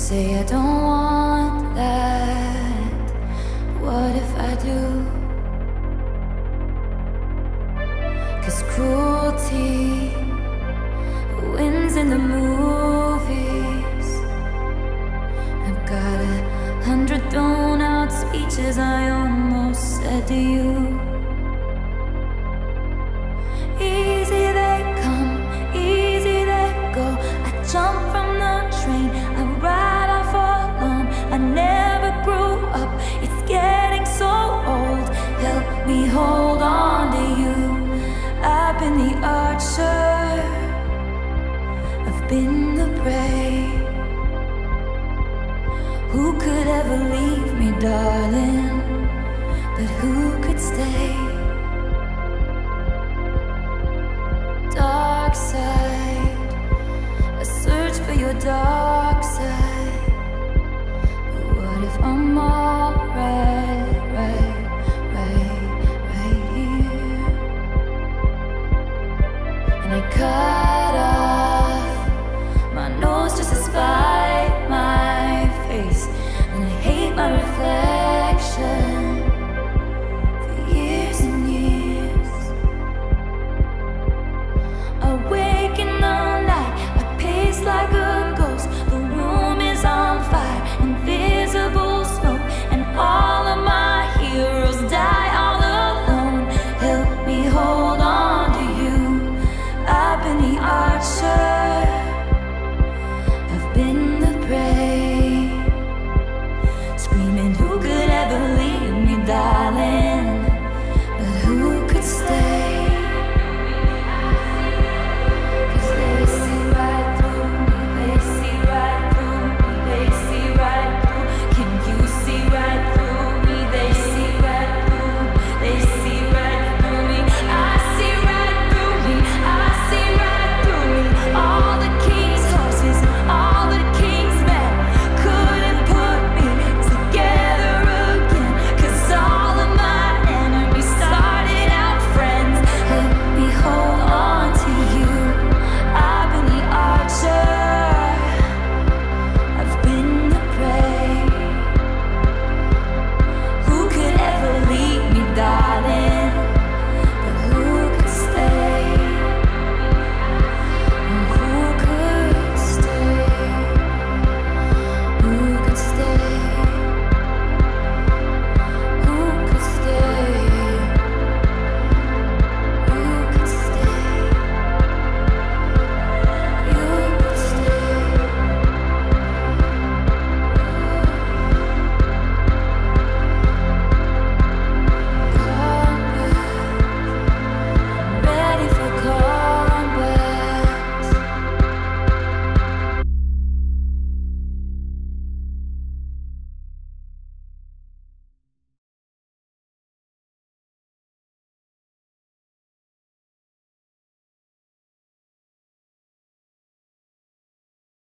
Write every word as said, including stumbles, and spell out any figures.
say I don't want that. What if I do? 'Cause cruelty wins in the movies. I've got a hundred thrown out speeches I almost said to you. Easy they come, easy they go. I jump from the train, I ride off alone. I never grew up, it's getting so old. Help me hold on to you. I've been the archer, I've been the prey. Who could ever leave me, darling?